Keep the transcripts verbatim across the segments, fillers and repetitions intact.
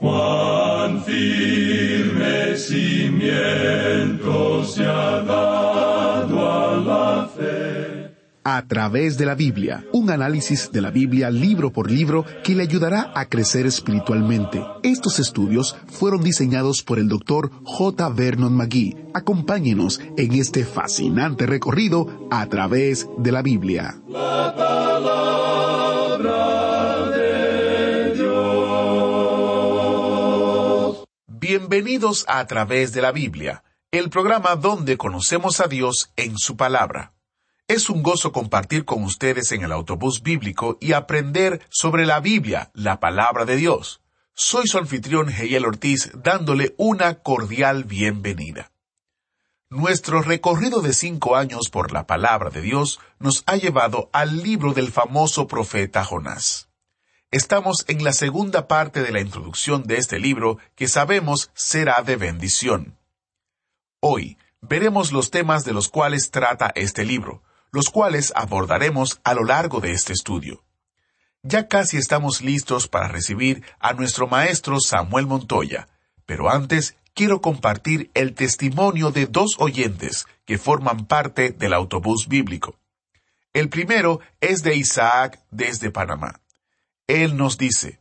Cuán firme cimiento se ha dado a la fe. A través de la Biblia, un análisis de la Biblia libro por libro que le ayudará a crecer espiritualmente. Estos estudios fueron diseñados por el doctor J. Vernon McGee. Acompáñenos en este fascinante recorrido a través de la Biblia. La palabra de Dios. Bienvenidos a A través de la Biblia, el programa donde conocemos a Dios en su palabra. Es un gozo compartir con ustedes en el autobús bíblico y aprender sobre la Biblia, la palabra de Dios. Soy su anfitrión Heiel Ortiz, dándole una cordial bienvenida. Nuestro recorrido de cinco años por la palabra de Dios nos ha llevado al libro del famoso profeta Jonás. Estamos en la segunda parte de la introducción de este libro que sabemos será de bendición. Hoy veremos los temas de los cuales trata este libro, los cuales abordaremos a lo largo de este estudio. Ya casi estamos listos para recibir a nuestro maestro Samuel Montoya, pero antes quiero compartir el testimonio de dos oyentes que forman parte del autobús bíblico. El primero es de Isaac desde Panamá. Él nos dice: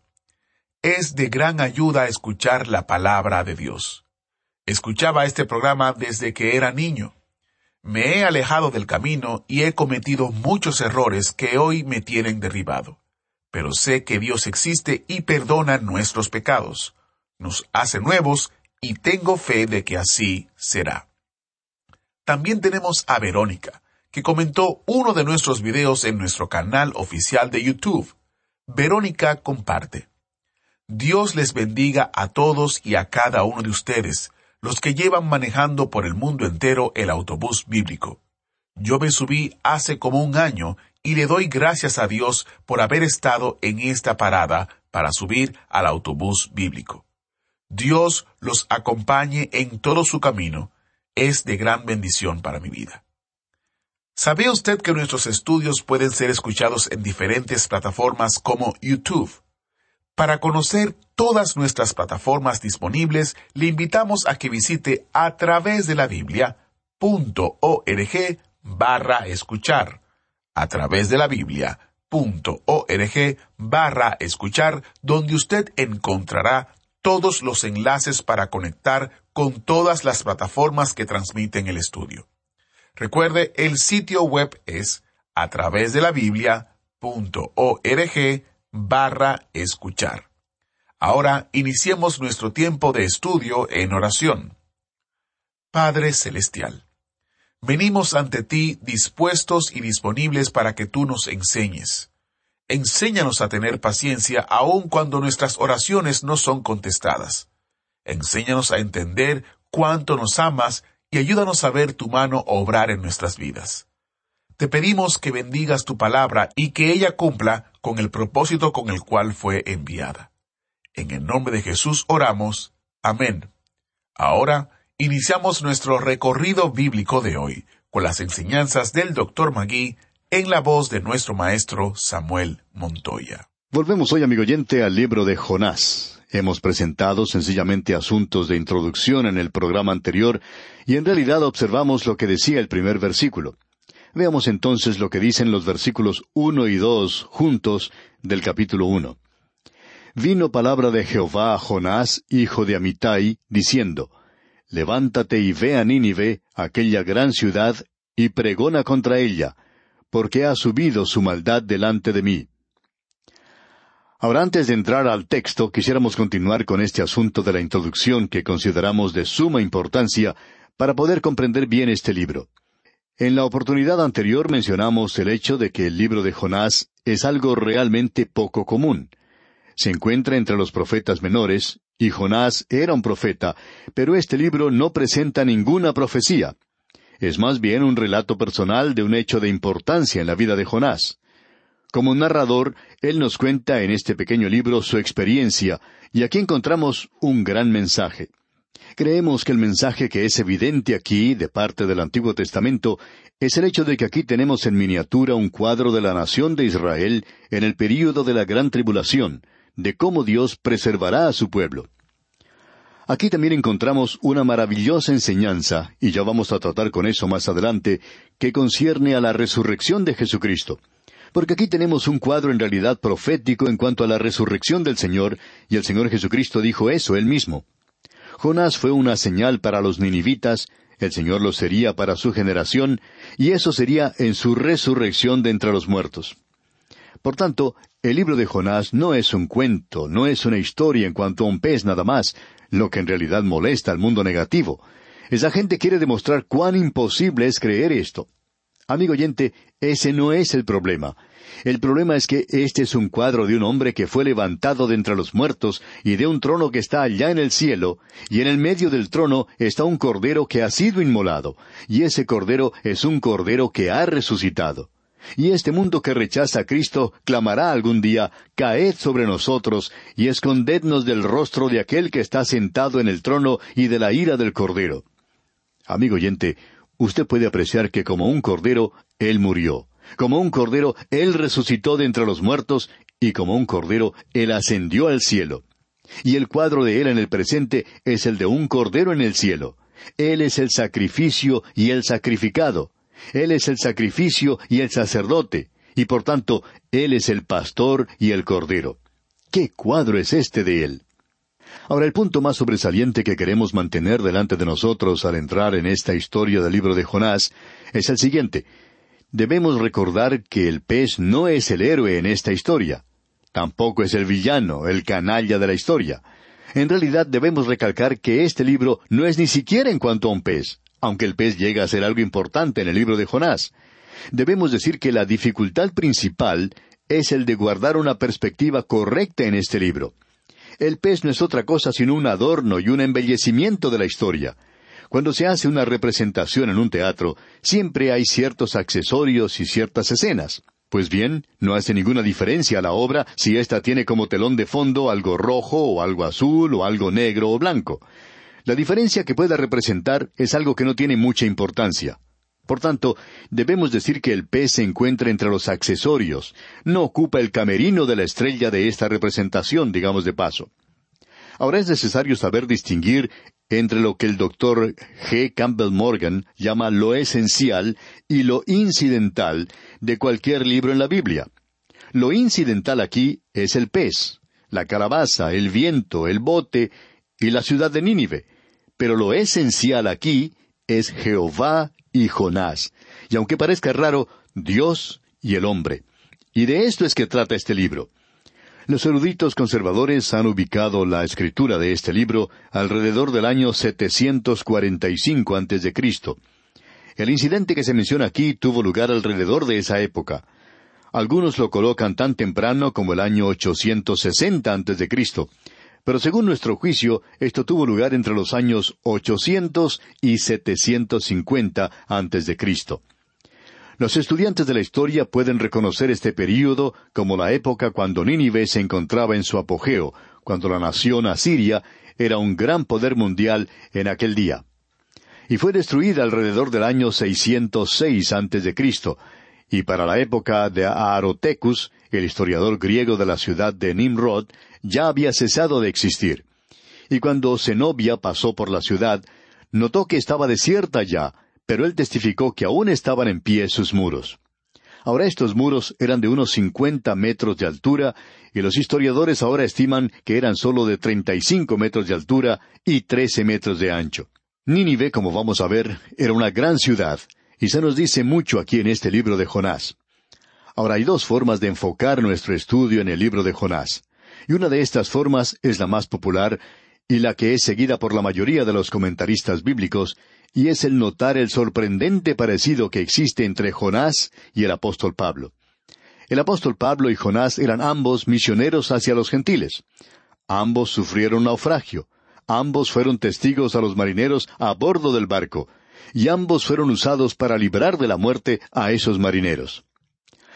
es de gran ayuda escuchar la palabra de Dios. Escuchaba este programa desde que era niño. Me he alejado del camino y he cometido muchos errores que hoy me tienen derribado. Pero sé que Dios existe y perdona nuestros pecados. Nos hace nuevos y tengo fe de que así será. También tenemos a Verónica, que comentó uno de nuestros videos en nuestro canal oficial de YouTube. Verónica comparte: Dios les bendiga a todos y a cada uno de ustedes, los que llevan manejando por el mundo entero el autobús bíblico. Yo me subí hace como un año y le doy gracias a Dios por haber estado en esta parada para subir al autobús bíblico. Dios los acompañe en todo su camino. Es de gran bendición para mi vida. ¿Sabía usted que nuestros estudios pueden ser escuchados en diferentes plataformas como YouTube? Para conocer todas nuestras plataformas disponibles, le invitamos a que visite a través de la Biblia punto org barra escuchar. A través de la Biblia punto org barra escuchar, donde usted encontrará todos los enlaces para conectar con todas las plataformas que transmiten el estudio. Recuerde, el sitio web es a través de la Biblia punto org barra escuchar. Ahora iniciemos nuestro tiempo de estudio en oración. Padre Celestial, venimos ante ti dispuestos y disponibles para que tú nos enseñes. Enséñanos a tener paciencia aun cuando nuestras oraciones no son contestadas. Enséñanos a entender cuánto nos amas y ayúdanos a ver tu mano obrar en nuestras vidas. Te pedimos que bendigas tu palabra y que ella cumpla con el propósito con el cual fue enviada. En el nombre de Jesús oramos. Amén. Ahora iniciamos nuestro recorrido bíblico de hoy con las enseñanzas del doctor McGee en la voz de nuestro maestro Samuel Montoya. Volvemos hoy, amigo oyente, al libro de Jonás. Hemos presentado sencillamente asuntos de introducción en el programa anterior y en realidad observamos lo que decía el primer versículo. Veamos entonces lo que dicen los versículos uno y dos juntos del capítulo uno. Vino palabra de Jehová a Jonás, hijo de Amitai, diciendo: Levántate y ve a Nínive, aquella gran ciudad, y pregona contra ella, porque ha subido su maldad delante de mí. Ahora, antes de entrar al texto, quisiéramos continuar con este asunto de la introducción que consideramos de suma importancia para poder comprender bien este libro. En la oportunidad anterior mencionamos el hecho de que el libro de Jonás es algo realmente poco común. Se encuentra entre los profetas menores, y Jonás era un profeta, pero este libro no presenta ninguna profecía. Es más bien un relato personal de un hecho de importancia en la vida de Jonás. Como narrador, él nos cuenta en este pequeño libro su experiencia, y aquí encontramos un gran mensaje. Creemos que el mensaje que es evidente aquí, de parte del Antiguo Testamento, es el hecho de que aquí tenemos en miniatura un cuadro de la nación de Israel en el período de la Gran Tribulación, de cómo Dios preservará a su pueblo. Aquí también encontramos una maravillosa enseñanza, y ya vamos a tratar con eso más adelante, que concierne a la resurrección de Jesucristo. Porque aquí tenemos un cuadro en realidad profético en cuanto a la resurrección del Señor, y el Señor Jesucristo dijo eso él mismo. Jonás fue una señal para los ninivitas, el Señor lo sería para su generación, y eso sería en su resurrección de entre los muertos. Por tanto, el libro de Jonás no es un cuento, no es una historia en cuanto a un pez nada más, lo que en realidad molesta al mundo negativo. Esa gente quiere demostrar cuán imposible es creer esto. Amigo oyente, ese no es el problema. El problema es que este es un cuadro de un hombre que fue levantado de entre los muertos y de un trono que está allá en el cielo, y en el medio del trono está un cordero que ha sido inmolado, y ese cordero es un cordero que ha resucitado. Y este mundo que rechaza a Cristo clamará algún día, «Caed sobre nosotros, y escondednos del rostro de aquel que está sentado en el trono y de la ira del Cordero». Amigo oyente, usted puede apreciar que como un cordero, Él murió. Como un cordero, Él resucitó de entre los muertos, y como un cordero, Él ascendió al cielo. Y el cuadro de Él en el presente es el de un cordero en el cielo. Él es el sacrificio y el sacrificado. Él es el sacrificio y el sacerdote, y por tanto, Él es el pastor y el cordero. ¿Qué cuadro es este de Él? Ahora, el punto más sobresaliente que queremos mantener delante de nosotros al entrar en esta historia del libro de Jonás es el siguiente. Debemos recordar que el pez no es el héroe en esta historia. Tampoco es el villano, el canalla de la historia. En realidad debemos recalcar que este libro no es ni siquiera en cuanto a un pez, aunque el pez llega a ser algo importante en el libro de Jonás. Debemos decir que la dificultad principal es el de guardar una perspectiva correcta en este libro. El pez no es otra cosa sino un adorno y un embellecimiento de la historia. Cuando se hace una representación en un teatro, siempre hay ciertos accesorios y ciertas escenas. Pues bien, no hace ninguna diferencia a la obra si ésta tiene como telón de fondo algo rojo o algo azul o algo negro o blanco. La diferencia que pueda representar es algo que no tiene mucha importancia. Por tanto, debemos decir que el pez se encuentra entre los accesorios, no ocupa el camerino de la estrella de esta representación, digamos de paso. Ahora es necesario saber distinguir entre lo que el doctor G. Campbell Morgan llama lo esencial y lo incidental de cualquier libro en la Biblia. Lo incidental aquí es el pez, la calabaza, el viento, el bote y la ciudad de Nínive. Pero lo esencial aquí es Jehová y Jonás. Y aunque parezca raro, Dios y el hombre. Y de esto es que trata este libro. Los eruditos conservadores han ubicado la escritura de este libro alrededor del año setecientos cuarenta y cinco antes de Cristo. El incidente que se menciona aquí tuvo lugar alrededor de esa época. Algunos lo colocan tan temprano como el año ochocientos sesenta antes de Cristo. Pero según nuestro juicio, esto tuvo lugar entre los años ochocientos y setecientos cincuenta antes de Cristo. Los estudiantes de la historia pueden reconocer este período como la época cuando Nínive se encontraba en su apogeo, cuando la nación asiria era un gran poder mundial en aquel día. Y fue destruida alrededor del año seiscientos seis antes de Cristo, y para la época de Aarotecus, el historiador griego de la ciudad de Nimrod, ya había cesado de existir. Y cuando Zenobia pasó por la ciudad, notó que estaba desierta ya, pero él testificó que aún estaban en pie sus muros. Ahora estos muros eran de unos cincuenta metros de altura, y los historiadores ahora estiman que eran solo de treinta y cinco metros de altura y trece metros de ancho. Nínive, como vamos a ver, era una gran ciudad, y se nos dice mucho aquí en este libro de Jonás. Ahora hay dos formas de enfocar nuestro estudio en el libro de Jonás. Y una de estas formas es la más popular y la que es seguida por la mayoría de los comentaristas bíblicos, y es el notar el sorprendente parecido que existe entre Jonás y el apóstol Pablo. El apóstol Pablo y Jonás eran ambos misioneros hacia los gentiles. Ambos sufrieron naufragio. Ambos fueron testigos a los marineros a bordo del barco, y ambos fueron usados para librar de la muerte a esos marineros.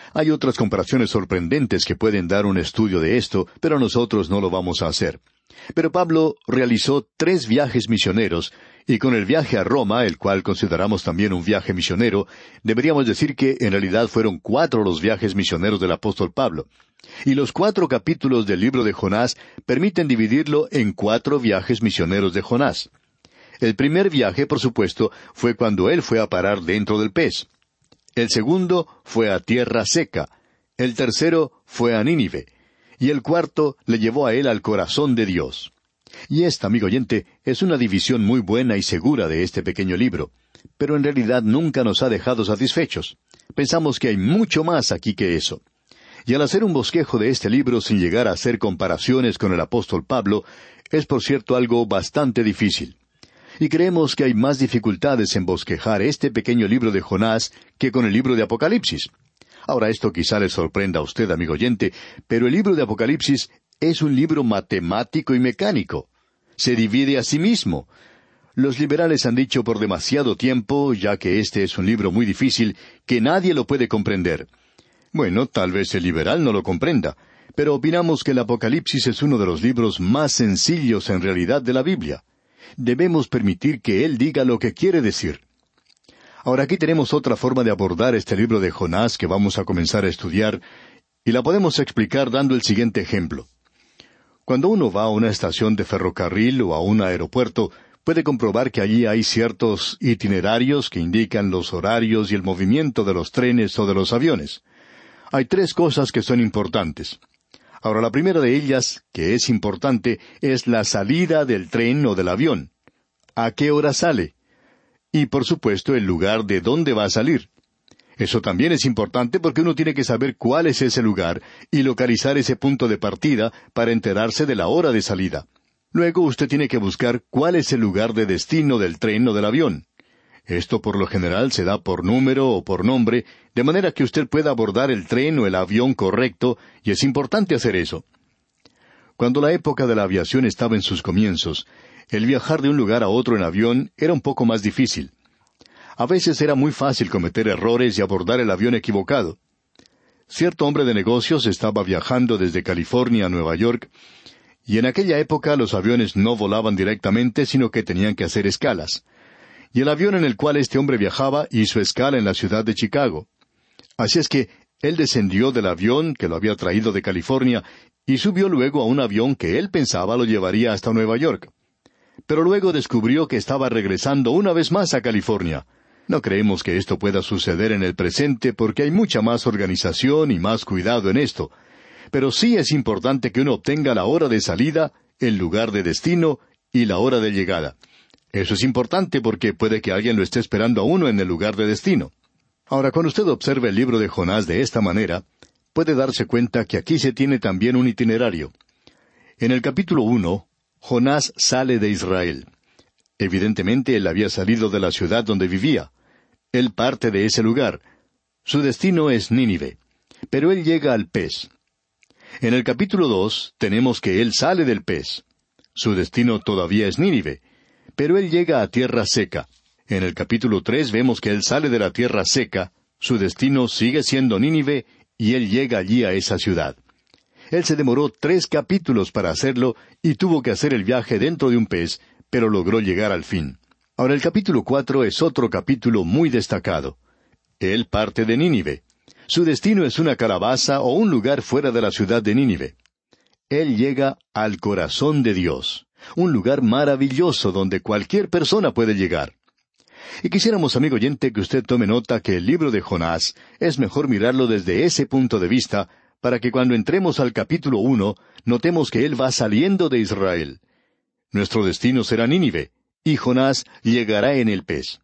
Hay otras comparaciones sorprendentes que pueden dar un estudio de esto, pero nosotros no lo vamos a hacer. Pero Pablo realizó tres viajes misioneros, y con el viaje a Roma, el cual consideramos también un viaje misionero, deberíamos decir que en realidad fueron cuatro los viajes misioneros del apóstol Pablo. Y los cuatro capítulos del libro de Jonás permiten dividirlo en cuatro viajes misioneros de Jonás. El primer viaje, por supuesto, fue cuando él fue a parar dentro del pez. El segundo fue a tierra seca. El tercero fue a Nínive. Y el cuarto le llevó a él al corazón de Dios. Y esta, amigo oyente, es una división muy buena y segura de este pequeño libro. Pero en realidad nunca nos ha dejado satisfechos. Pensamos que hay mucho más aquí que eso. Y al hacer un bosquejo de este libro sin llegar a hacer comparaciones con el apóstol Pablo, es por cierto algo bastante difícil. Y creemos que hay más dificultades en bosquejar este pequeño libro de Jonás que con el libro de Apocalipsis. Ahora esto quizá le sorprenda a usted, amigo oyente, pero el libro de Apocalipsis es un libro matemático y mecánico. Se divide a sí mismo. Los liberales han dicho por demasiado tiempo, ya que este es un libro muy difícil, que nadie lo puede comprender. Bueno, tal vez el liberal no lo comprenda, pero opinamos que el Apocalipsis es uno de los libros más sencillos en realidad de la Biblia. Debemos permitir que él diga lo que quiere decir. Ahora aquí tenemos otra forma de abordar este libro de Jonás que vamos a comenzar a estudiar, y la podemos explicar dando el siguiente ejemplo. Cuando uno va a una estación de ferrocarril o a un aeropuerto, puede comprobar que allí hay ciertos itinerarios que indican los horarios y el movimiento de los trenes o de los aviones. Hay tres cosas que son importantes. Ahora, la primera de ellas, que es importante, es la salida del tren o del avión. ¿A qué hora sale? Y, por supuesto, el lugar de dónde va a salir. Eso también es importante porque uno tiene que saber cuál es ese lugar y localizar ese punto de partida para enterarse de la hora de salida. Luego usted tiene que buscar cuál es el lugar de destino del tren o del avión. Esto por lo general se da por número o por nombre, de manera que usted pueda abordar el tren o el avión correcto, y es importante hacer eso. Cuando la época de la aviación estaba en sus comienzos, el viajar de un lugar a otro en avión era un poco más difícil. A veces era muy fácil cometer errores y abordar el avión equivocado. Cierto hombre de negocios estaba viajando desde California a Nueva York, y en aquella época los aviones no volaban directamente, sino que tenían que hacer escalas. Y el avión en el cual este hombre viajaba hizo escala en la ciudad de Chicago. Así es que él descendió del avión que lo había traído de California y subió luego a un avión que él pensaba lo llevaría hasta Nueva York. Pero luego descubrió que estaba regresando una vez más a California. No creemos que esto pueda suceder en el presente porque hay mucha más organización y más cuidado en esto. Pero sí es importante que uno obtenga la hora de salida, el lugar de destino y la hora de llegada. Eso es importante porque puede que alguien lo esté esperando a uno en el lugar de destino. Ahora, cuando usted observa el libro de Jonás de esta manera, puede darse cuenta que aquí se tiene también un itinerario. En el capítulo uno, Jonás sale de Israel. Evidentemente él había salido de la ciudad donde vivía. Él parte de ese lugar. Su destino es Nínive. Pero él llega al pez. En el capítulo dos tenemos que él sale del pez. Su destino todavía es Nínive. Pero él llega a tierra seca. En el capítulo tres vemos que él sale de la tierra seca. Su destino sigue siendo Nínive y él llega allí a esa ciudad. Él se demoró tres capítulos para hacerlo y tuvo que hacer el viaje dentro de un pez, pero logró llegar al fin. Ahora el capítulo cuatro es otro capítulo muy destacado. Él parte de Nínive. Su destino es una calabaza o un lugar fuera de la ciudad de Nínive. Él llega al corazón de Dios, un lugar maravilloso donde cualquier persona puede llegar. Y quisiéramos, amigo oyente, que usted tome nota que el libro de Jonás es mejor mirarlo desde ese punto de vista, para que cuando entremos al capítulo uno, notemos que él va saliendo de Israel. Nuestro destino será Nínive, y Jonás llegará en el pez.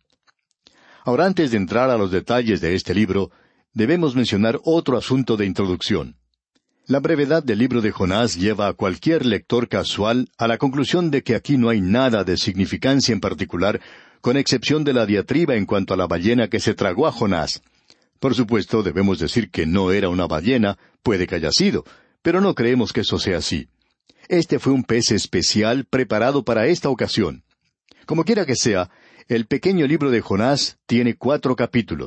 Ahora, antes de entrar a los detalles de este libro, debemos mencionar otro asunto de introducción. La brevedad del libro de Jonás lleva a cualquier lector casual a la conclusión de que aquí no hay nada de significancia en particular, con excepción de la diatriba en cuanto a la ballena que se tragó a Jonás. Por supuesto, debemos decir que no era una ballena, puede que haya sido, pero no creemos que eso sea así. Este fue un pez especial preparado para esta ocasión. Como quiera que sea, el pequeño libro de Jonás tiene cuatro capítulos,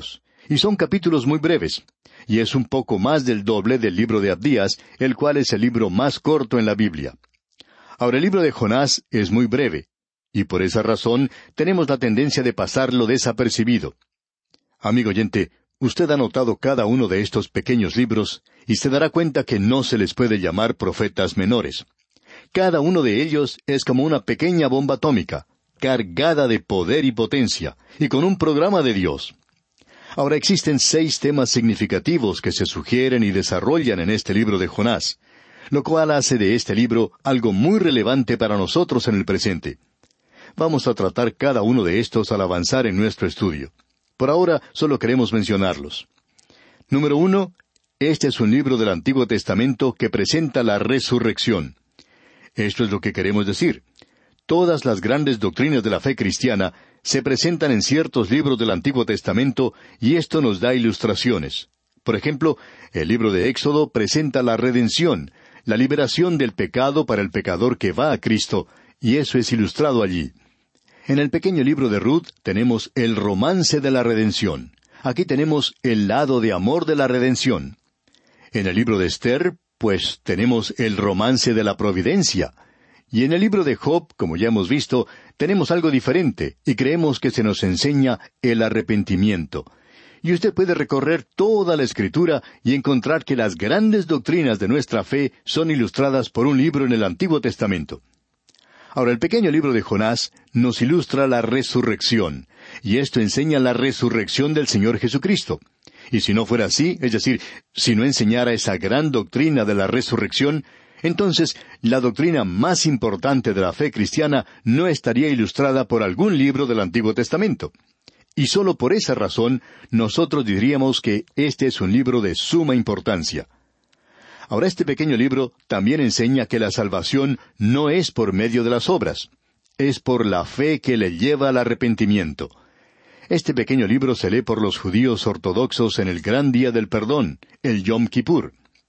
y son capítulos muy breves, y es un poco más del doble del libro de Abdías, el cual es el libro más corto en la Biblia. Ahora, el libro de Jonás es muy breve, y por esa razón tenemos la tendencia de pasarlo desapercibido. Amigo oyente, usted ha notado cada uno de estos pequeños libros, y se dará cuenta que no se les puede llamar profetas menores. Cada uno de ellos es como una pequeña bomba atómica, cargada de poder y potencia, y con un programa de Dios. Ahora existen seis temas significativos que se sugieren y desarrollan en este libro de Jonás, lo cual hace de este libro algo muy relevante para nosotros en el presente. Vamos a tratar cada uno de estos al avanzar en nuestro estudio. Por ahora solo queremos mencionarlos. Número uno, este es un libro del Antiguo Testamento que presenta la resurrección. Esto es lo que queremos decir. Todas las grandes doctrinas de la fe cristiana se presentan en ciertos libros del Antiguo Testamento y esto nos da ilustraciones. Por ejemplo, el libro de Éxodo presenta la redención, la liberación del pecado para el pecador que va a Cristo, y eso es ilustrado allí. En el pequeño libro de Ruth tenemos el romance de la redención. Aquí tenemos el lado de amor de la redención. En el libro de Esther, pues tenemos el romance de la providencia. Y en el libro de Job, como ya hemos visto, tenemos algo diferente, y creemos que se nos enseña el arrepentimiento. Y usted puede recorrer toda la Escritura y encontrar que las grandes doctrinas de nuestra fe son ilustradas por un libro en el Antiguo Testamento. Ahora, el pequeño libro de Jonás nos ilustra la resurrección, y esto enseña la resurrección del Señor Jesucristo. Y si no fuera así, es decir, si no enseñara esa gran doctrina de la resurrección, entonces la doctrina más importante de la fe cristiana no estaría ilustrada por algún libro del Antiguo Testamento. Y solo por esa razón, nosotros diríamos que este es un libro de suma importancia. Ahora, este pequeño libro también enseña que la salvación no es por medio de las obras, es por la fe que le lleva al arrepentimiento. Este pequeño libro se lee por los judíos ortodoxos en el gran día del perdón, el Yom Kippur.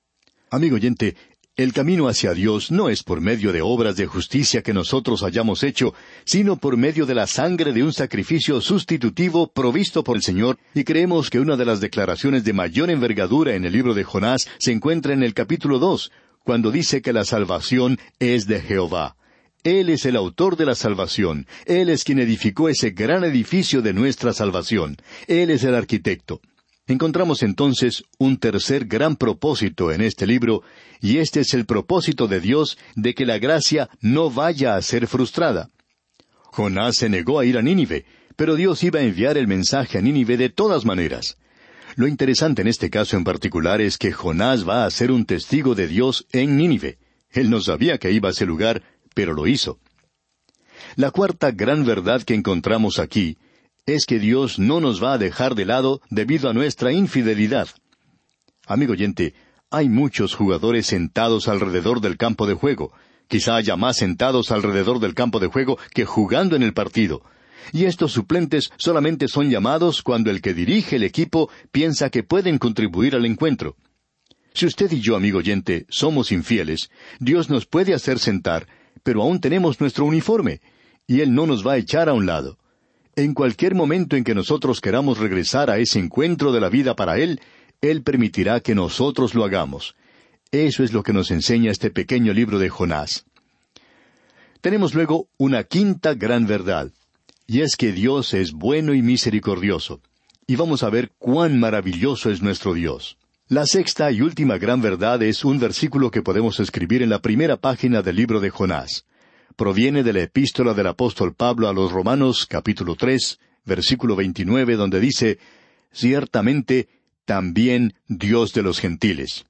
Amigo oyente, el camino hacia Dios no es por medio de obras de justicia que nosotros hayamos hecho, sino por medio de la sangre de un sacrificio sustitutivo provisto por el Señor, y creemos que una de las declaraciones de mayor envergadura en el libro de Jonás se encuentra en el capítulo dos, cuando dice que la salvación es de Jehová. Él es el autor de la salvación. Él es quien edificó ese gran edificio de nuestra salvación. Él es el arquitecto. Encontramos entonces un tercer gran propósito en este libro, y este es el propósito de Dios de que la gracia no vaya a ser frustrada. Jonás se negó a ir a Nínive, pero Dios iba a enviar el mensaje a Nínive de todas maneras. Lo interesante en este caso en particular es que Jonás va a ser un testigo de Dios en Nínive. Él no sabía que iba a ese lugar, pero lo hizo. La cuarta gran verdad que encontramos aquí es que Dios no nos va a dejar de lado debido a nuestra infidelidad. Amigo oyente, hay muchos jugadores sentados alrededor del campo de juego. Quizá haya más sentados alrededor del campo de juego que jugando en el partido. Y estos suplentes solamente son llamados cuando el que dirige el equipo piensa que pueden contribuir al encuentro. Si usted y yo, amigo oyente, somos infieles, Dios nos puede hacer sentar, pero aún tenemos nuestro uniforme, y Él no nos va a echar a un lado. En cualquier momento en que nosotros queramos regresar a ese encuentro de la vida para Él, Él permitirá que nosotros lo hagamos. Eso es lo que nos enseña este pequeño libro de Jonás. Tenemos luego una quinta gran verdad, y es que Dios es bueno y misericordioso. Y vamos a ver cuán maravilloso es nuestro Dios. La sexta y última gran verdad es un versículo que podemos escribir en la primera página del libro de Jonás. Proviene de la epístola del apóstol Pablo a los Romanos, capítulo tres, versículo veintinueve, donde dice, «Ciertamente, también Dios de los gentiles».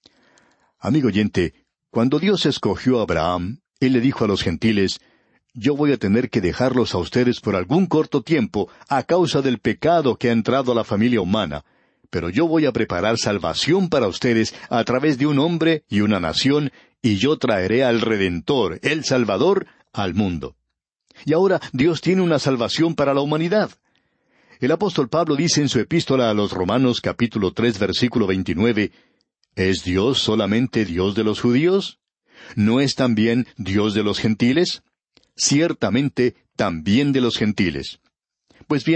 Amigo oyente, cuando Dios escogió a Abraham, Él le dijo a los gentiles, «Yo voy a tener que dejarlos a ustedes por algún corto tiempo a causa del pecado que ha entrado a la familia humana, pero yo voy a preparar salvación para ustedes a través de un hombre y una nación, y yo traeré al Redentor, el Salvador, al mundo». Y ahora Dios tiene una salvación para la humanidad. El apóstol Pablo dice en su epístola a los Romanos capítulo tres versículo veintinueve, ¿es Dios solamente Dios de los judíos? ¿No es también Dios de los gentiles? Ciertamente también de los gentiles. Pues bien,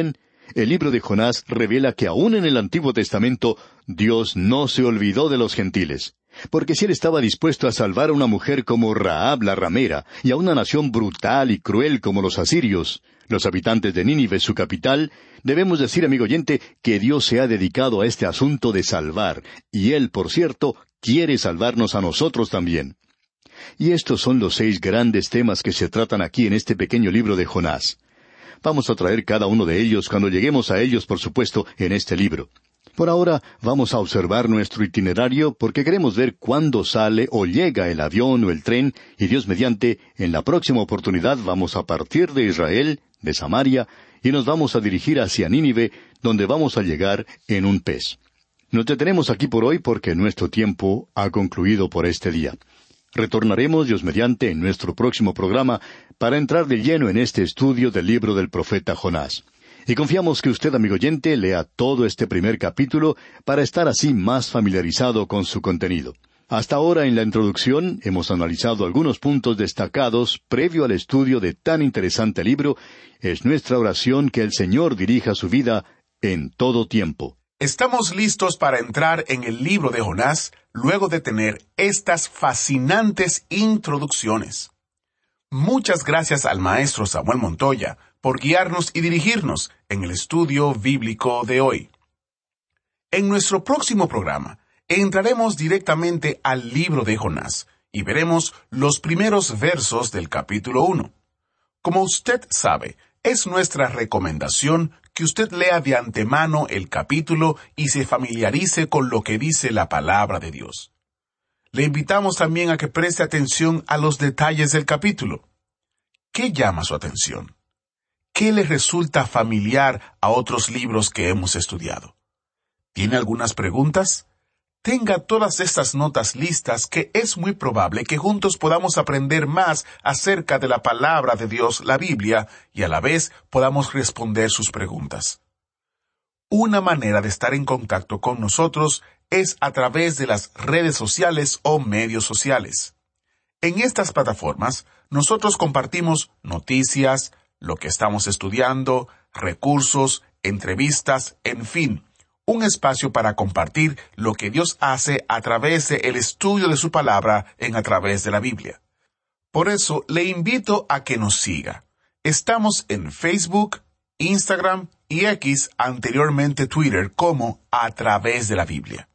El libro de Jonás revela que aún en el Antiguo Testamento Dios no se olvidó de los gentiles. Porque si Él estaba dispuesto a salvar a una mujer como Rahab la ramera y a una nación brutal y cruel como los asirios, los habitantes de Nínive, su capital, debemos decir, amigo oyente, que Dios se ha dedicado a este asunto de salvar, y Él, por cierto, quiere salvarnos a nosotros también. Y estos son los seis grandes temas que se tratan aquí en este pequeño libro de Jonás. Vamos a traer cada uno de ellos cuando lleguemos a ellos, por supuesto, en este libro. Por ahora vamos a observar nuestro itinerario porque queremos ver cuándo sale o llega el avión o el tren, y Dios mediante, en la próxima oportunidad vamos a partir de Israel, de Samaria, y nos vamos a dirigir hacia Nínive, donde vamos a llegar en un pez. Nos detenemos aquí por hoy porque nuestro tiempo ha concluido por este día. Retornaremos, Dios mediante, en nuestro próximo programa para entrar de lleno en este estudio del libro del profeta Jonás. Y confiamos que usted, amigo oyente, lea todo este primer capítulo para estar así más familiarizado con su contenido. Hasta ahora, en la introducción, hemos analizado algunos puntos destacados previo al estudio de tan interesante libro. Es nuestra oración que el Señor dirija su vida en todo tiempo. Estamos listos para entrar en el libro de Jonás luego de tener estas fascinantes introducciones. Muchas gracias al maestro Samuel Montoya por guiarnos y dirigirnos en el estudio bíblico de hoy. En nuestro próximo programa, entraremos directamente al libro de Jonás y veremos los primeros versos del capítulo uno. Como usted sabe, es nuestra recomendación que usted lea de antemano el capítulo y se familiarice con lo que dice la palabra de Dios. Le invitamos también a que preste atención a los detalles del capítulo. ¿Qué llama su atención? ¿Qué le resulta familiar a otros libros que hemos estudiado? ¿Tiene algunas preguntas? Tenga todas estas notas listas que es muy probable que juntos podamos aprender más acerca de la palabra de Dios, la Biblia, y a la vez podamos responder sus preguntas. Una manera de estar en contacto con nosotros es a través de las redes sociales o medios sociales. En estas plataformas, nosotros compartimos noticias, lo que estamos estudiando, recursos, entrevistas, en fin, un espacio para compartir lo que Dios hace a través del estudio de su palabra en a través de la Biblia. Por eso, le invito a que nos siga. Estamos en Facebook, Instagram y X, anteriormente Twitter, como a través de la Biblia.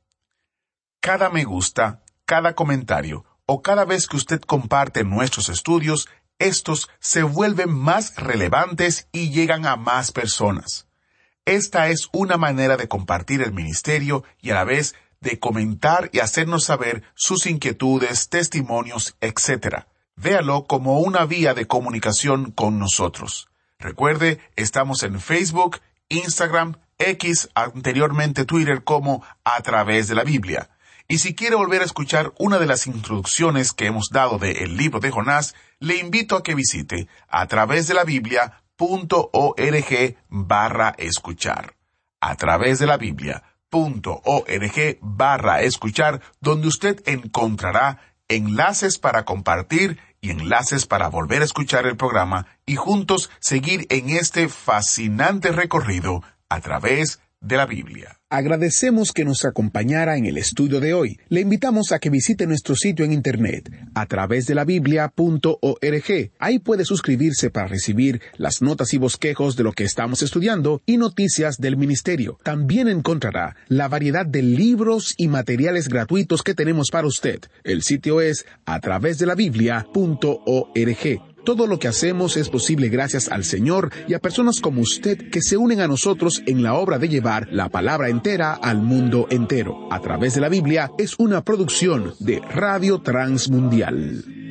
Cada me gusta, cada comentario o cada vez que usted comparte nuestros estudios, estos se vuelven más relevantes y llegan a más personas. Esta es una manera de compartir el ministerio y a la vez de comentar y hacernos saber sus inquietudes, testimonios, etcétera. Véalo como una vía de comunicación con nosotros. Recuerde, estamos en Facebook, Instagram, X, anteriormente Twitter, como a través de la Biblia. Y si quiere volver a escuchar una de las introducciones que hemos dado del libro de Jonás, le invito a que visite a través de la Biblia punto org barra escuchar. A través de la Biblia punto org barra escuchar, donde usted encontrará enlaces para compartir y enlaces para volver a escuchar el programa y juntos seguir en este fascinante recorrido a través de la Biblia. Agradecemos que nos acompañara en el estudio de hoy. Le invitamos a que visite nuestro sitio en internet a través de la biblia punto org. Ahí puede suscribirse para recibir las notas y bosquejos de lo que estamos estudiando y noticias del ministerio. También encontrará la variedad de libros y materiales gratuitos que tenemos para usted. El sitio es a través de la biblia punto org. Todo lo que hacemos es posible gracias al Señor y a personas como usted que se unen a nosotros en la obra de llevar la palabra entera al mundo entero. A través de la Biblia es una producción de Radio Transmundial.